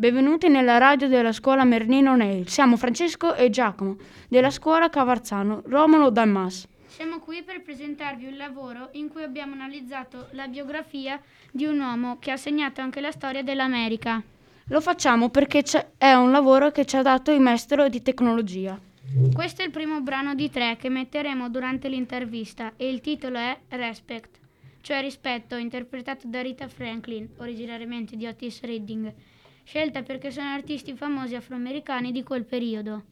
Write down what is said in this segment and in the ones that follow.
Benvenuti nella radio della scuola Merlino Neil. Siamo Francesco e Giacomo della scuola Cavarzano, Romolo Dalmas. Siamo qui per presentarvi un lavoro in cui abbiamo analizzato la biografia di un uomo che ha segnato anche la storia dell'America. Lo facciamo perché è un lavoro che ci ha dato il maestro di tecnologia. Questo è il primo brano di 3 che metteremo durante l'intervista e il titolo è Respect, cioè rispetto, interpretato da Rita Franklin, originariamente di Otis Redding, scelta perché sono artisti famosi afroamericani di quel periodo.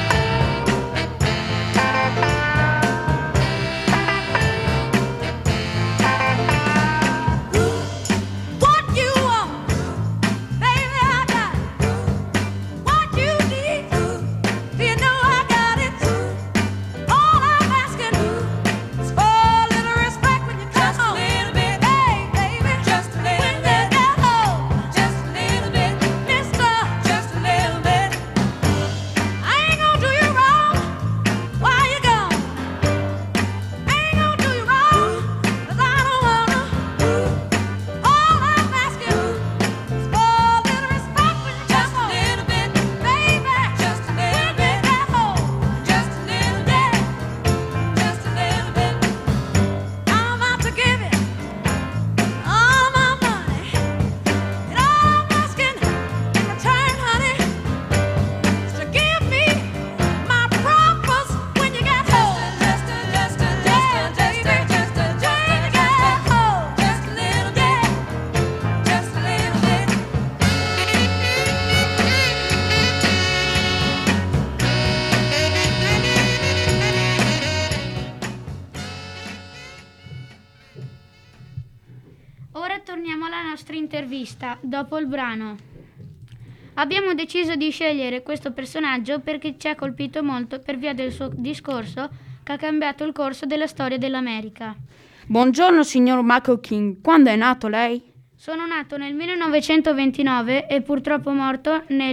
Ora torniamo alla nostra intervista, dopo il brano. Abbiamo deciso di scegliere questo personaggio perché ci ha colpito molto per via del suo discorso che ha cambiato il corso della storia dell'America. Buongiorno signor Michael King, quando è nato lei? Sono nato nel 1929 e purtroppo morto nel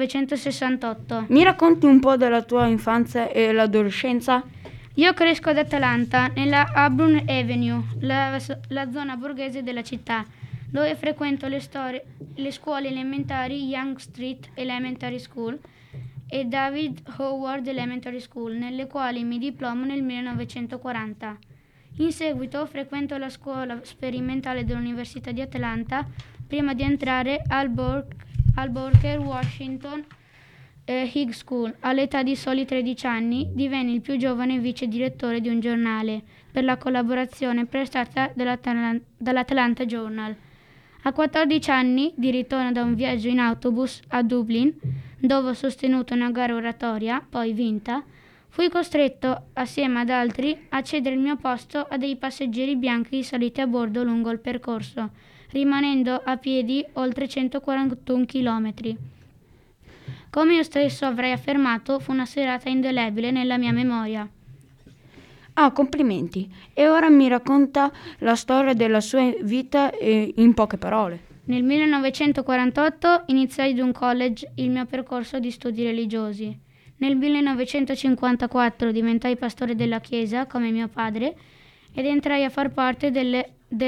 1968. Mi racconti un po' della tua infanzia e l'adolescenza? Io cresco ad Atlanta, nella Auburn Avenue, la zona borghese della città, dove frequento le scuole elementari Young Street Elementary School e David Howard Elementary School, nelle quali mi diplomo nel 1940. In seguito frequento la scuola sperimentale dell'Università di Atlanta prima di entrare al Booker Washington High School. All'età di soli 13 anni divenni il più giovane vice direttore di un giornale per la collaborazione prestata dall'Atlanta Journal. A 14 anni, di ritorno da un viaggio in autobus a Dublin, dove ho sostenuto una gara oratoria, poi vinta, fui costretto, assieme ad altri, a cedere il mio posto a dei passeggeri bianchi saliti a bordo lungo il percorso, rimanendo a piedi oltre 141 chilometri. Come io stesso avrei affermato, fu una serata indelebile nella mia memoria. Ah, complimenti. E ora mi racconta la storia della sua vita in poche parole. Nel 1948 iniziai ad un college il mio percorso di studi religiosi. Nel 1954 diventai pastore della chiesa, come mio padre, ed entrai a far parte del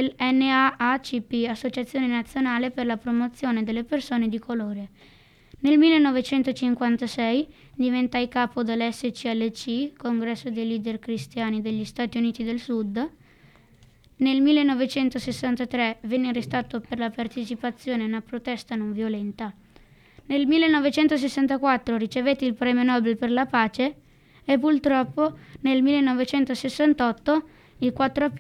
NAACP, Associazione Nazionale per la Promozione delle Persone di Colore. Nel 1956 diventai capo dell'SCLC, Congresso dei Leader Cristiani degli Stati Uniti del Sud. Nel 1963 venne arrestato per la partecipazione a una protesta non violenta. Nel 1964 ricevetti il Premio Nobel per la pace e purtroppo nel 1968, il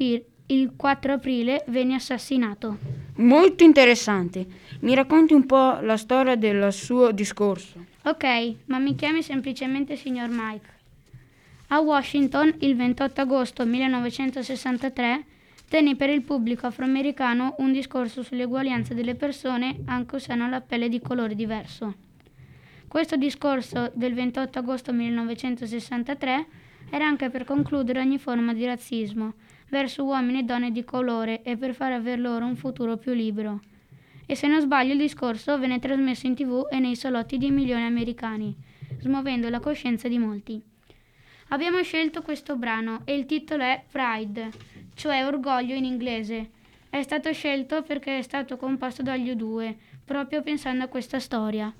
4 aprile, venne assassinato. Molto interessante. Mi racconti un po' la storia del suo discorso. Ok, ma mi chiami semplicemente signor Mike. A Washington, il 28 agosto 1963, tenni per il pubblico afroamericano un discorso sull'eguaglianza delle persone anche se hanno la pelle di colore diverso. Questo discorso del 28 agosto 1963 era anche per concludere ogni forma di razzismo verso uomini e donne di colore e per far aver loro un futuro più libero. E se non sbaglio il discorso venne trasmesso in TV e nei salotti di milioni americani, smuovendo la coscienza di molti. Abbiamo scelto questo brano e il titolo è Pride, cioè orgoglio in inglese. È stato scelto perché è stato composto dagli U2, proprio pensando a questa storia.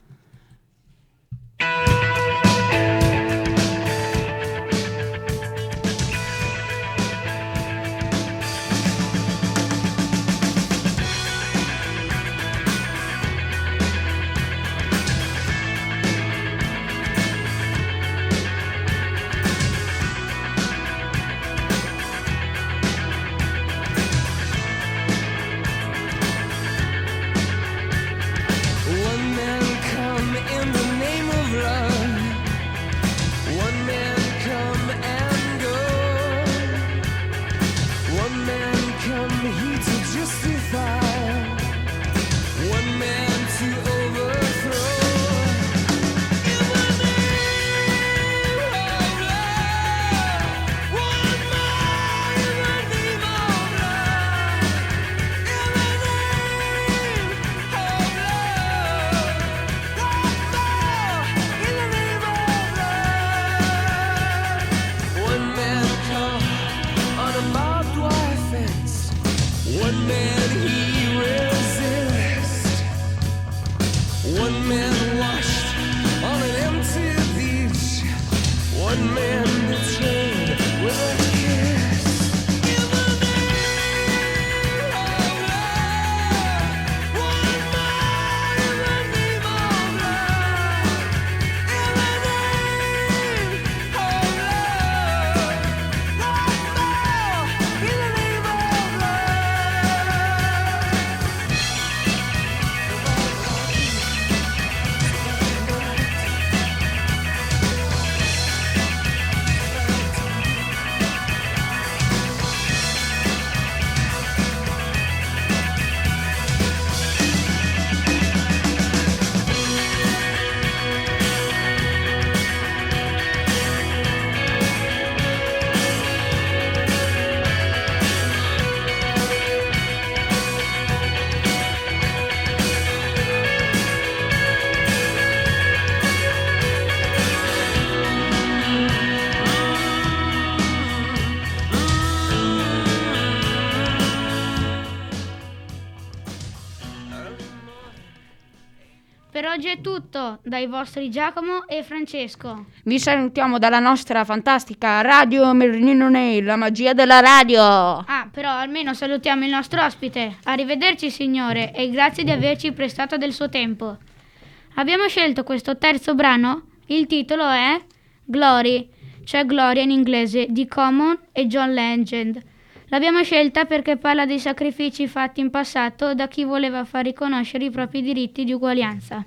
Per oggi è tutto, dai vostri Giacomo e Francesco. Vi salutiamo dalla nostra fantastica Radio Merlino Nail, la magia della radio. Però almeno salutiamo il nostro ospite. Arrivederci signore e grazie di averci prestato del suo tempo. Abbiamo scelto questo terzo brano, il titolo è Glory, cioè gloria in inglese, di Common e John Legend. L'abbiamo scelta perché parla dei sacrifici fatti in passato da chi voleva far riconoscere i propri diritti di uguaglianza.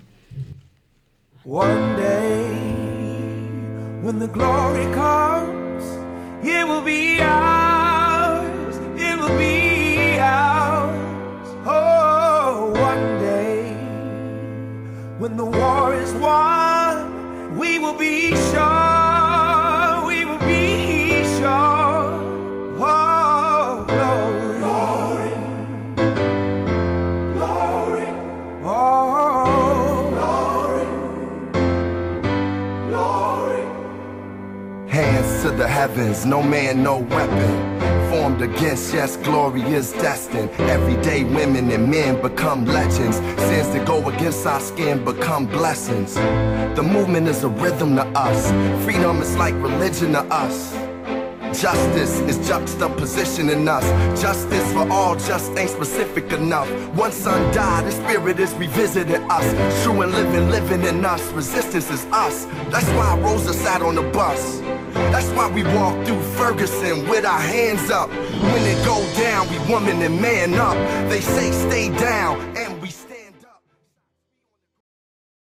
One day, when the glory comes, it will be ours, it will be ours. Oh, one day, when the war is won, we will be sure, we will be sure. Oh, glory, glory, glory. Oh, glory, glory. Hands to the heavens, no man, no weapon formed against, yes, glory is destined. Everyday women and men become legends. Sins that go against our skin become blessings. The movement is a rhythm to us. Freedom is like religion to us. Justice is juxtaposition in us. Justice for all just ain't specific enough. One son died, his spirit is revisiting us. True and living in us. Resistance is us. That's why Rosa sat on the bus. That's why we walk through Ferguson with our hands up. When it go down, we woman and man up. They say stay down,